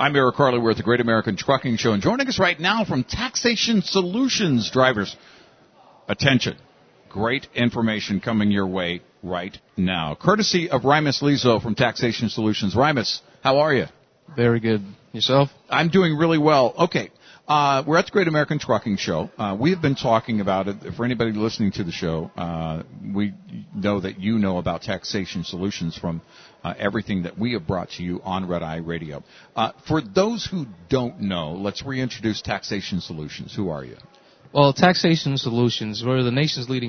I'm Eric Carly. We're at the Great American Trucking Show, and joining us right now from Taxation Solutions, drivers, attention. Great information coming your way right now. Courtesy of Rimus Lizo from Taxation Solutions. Rimus, how are you? Very good. Yourself? I'm doing really well. Okay. We're at the Great American Trucking Show. We have been talking about it. For anybody listening to the show, we know that you know about Taxation Solutions from everything that we have brought to you on Red Eye Radio. For those who don't know, let's reintroduce Taxation Solutions. Who are you? Well, Taxation Solutions, we're the nation's leading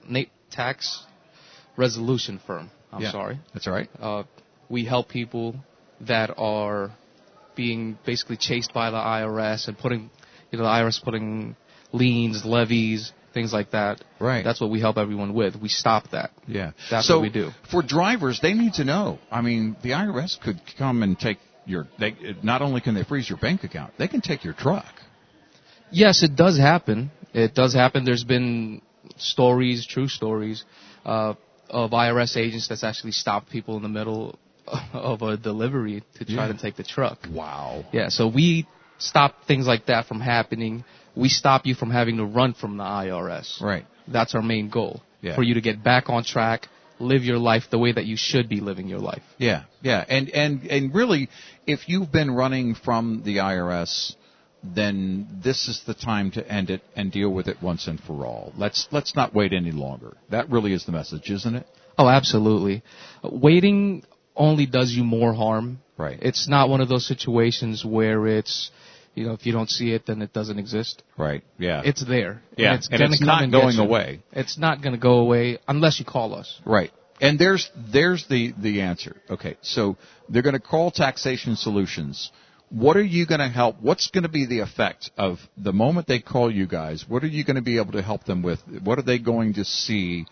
tax resolution firm. That's all right. We help people that are being basically chased by the IRS and the IRS putting liens, levies, things like that. Right. That's what we help everyone with. We stop that. Yeah. That's what we do. For drivers, they need to know. I mean, the IRS could come and take not only can they freeze your bank account, they can take your truck. Yes, it does happen. It does happen. There's been true stories, of IRS agents that's actually stopped people in the middle of a delivery to try to take the truck. Wow. Yeah, so we stop things like that from happening. We stop you from having to run from the IRS. Right. That's our main goal. Yeah. For you to get back on track, live your life the way that you should be living your life. Yeah, yeah. And really, if you've been running from the IRS, then this is the time to end it and deal with it once and for all. Let's not wait any longer. That really is the message, isn't it? Oh, absolutely. Waiting only does you more harm. Right. It's not one of those situations where it's, if you don't see it, then it doesn't exist. Right. Yeah. It's there. Yeah. And it's not going away. It's not going to go away unless you call us. Right. And there's the answer. Okay. So they're going to call Taxation Solutions. What are you going to help? What's going to be the effect of the moment they call you guys? What are you going to be able to help them with? What are they going to see?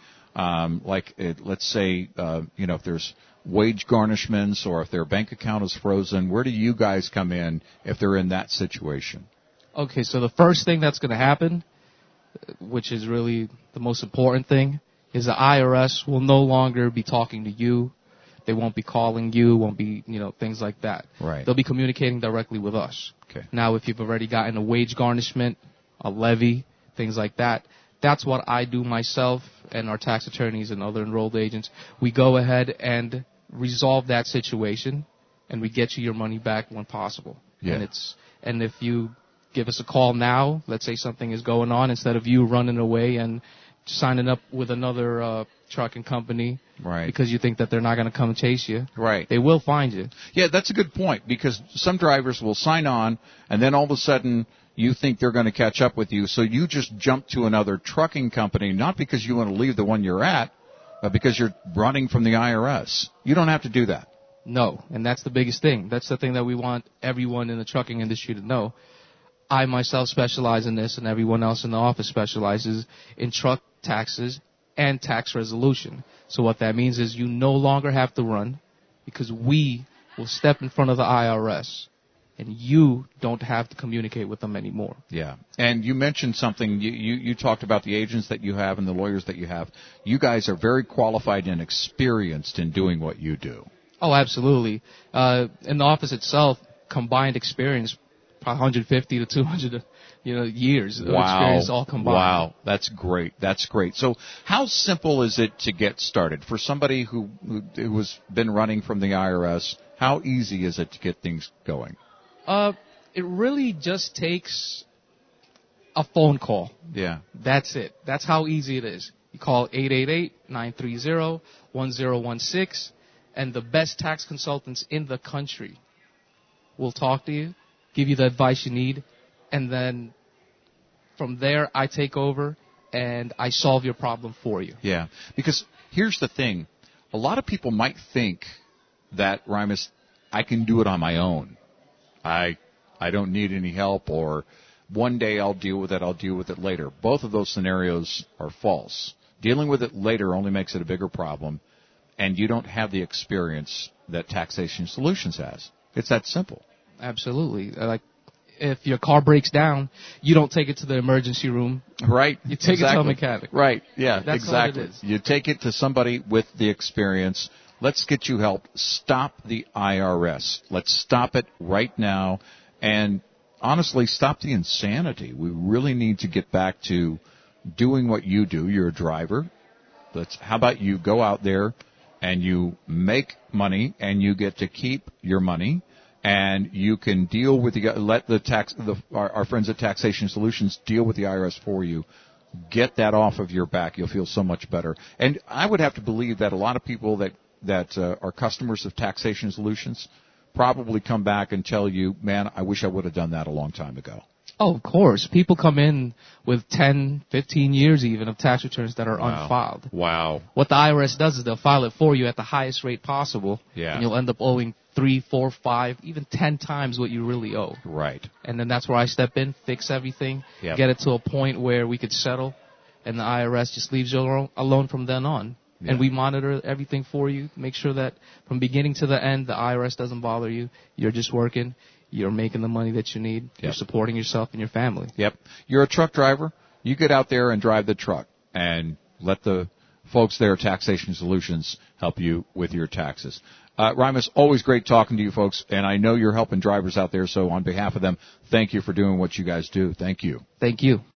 Let's say, if there's wage garnishments or if their bank account is frozen, where do you guys come in if they're in that situation? Okay, so the first thing that's going to happen, which is really the most important thing, is the IRS will no longer be talking to you. They won't be calling you, won't be, things like that. Right. They'll be communicating directly with us. Okay. Now, if you've already gotten a wage garnishment, a levy, things like that, that's what I do myself and our tax attorneys and other enrolled agents. We go ahead and resolve that situation, and we get you your money back when possible. Yeah. And if you give us a call now, let's say something is going on, instead of you running away and signing up with another trucking company, right, because you think that they're not going to come chase you. Right. They will find you. Yeah, that's a good point, because some drivers will sign on, and then all of a sudden you think they're going to catch up with you, so you just jump to another trucking company, not because you want to leave the one you're at, but because you're running from the IRS. You don't have to do that. No, and that's the biggest thing. That's the thing that we want everyone in the trucking industry to know. I myself specialize in this, and everyone else in the office specializes in truck taxes and tax resolution. So what that means is you no longer have to run, because we will step in front of the IRS, and you don't have to communicate with them anymore. Yeah. And you mentioned something. You talked about the agents that you have and the lawyers that you have. You guys are very qualified and experienced in doing what you do. Oh, absolutely. In the office itself, combined experience, 150 to 200 years of experience all combined. Wow, that's great. That's great. So how simple is it to get started? For somebody who has been running from the IRS, how easy is it to get things going? It really just takes a phone call. Yeah. That's it. That's how easy it is. You call 888-930-1016, and the best tax consultants in the country will talk to you, give you the advice you need, and then from there I take over and I solve your problem for you. Yeah, because here's the thing. A lot of people might think that, Rimus, I can do it on my own. I don't need any help, or one day I'll deal with it later. Both of those scenarios are false. Dealing with it later only makes it a bigger problem, and you don't have the experience that Taxation Solutions has. It's that simple. Absolutely. Like, if your car breaks down, you don't take it to the emergency room. Right. You take it to a mechanic. Right. Yeah, That's exactly. all it is. You take it to somebody with the experience. Let's get you help. Stop the IRS. Let's stop it right now. And honestly, stop the insanity. We really need to get back to doing what you do. You're a driver. How about you go out there and you make money and you get to keep your money and you can deal with let our friends at Taxation Solutions deal with the IRS for you. Get that off of your back. You'll feel so much better. And I would have to believe that a lot of people that are customers of Taxation Solutions probably come back and tell you, man, I wish I would have done that a long time ago. Oh, of course. People come in with 10, 15 years even of tax returns that are unfiled. Wow. What the IRS does is they'll file it for you at the highest rate possible. Yeah. And you'll end up owing 3, 4, 5, even 10 times what you really owe. Right. And then that's where I step in, fix everything, Yep. get it to a point where we could settle, and the IRS just leaves you alone from then on. Yeah. And we monitor everything for you, make sure that from beginning to the end, the IRS doesn't bother you. You're just working. You're making the money that you need. Yep. You're supporting yourself and your family. Yep. You're a truck driver. You get out there and drive the truck and let the folks there at Taxation Solutions help you with your taxes. Rymus, always great talking to you folks, and I know you're helping drivers out there, so on behalf of them, thank you for doing what you guys do. Thank you. Thank you.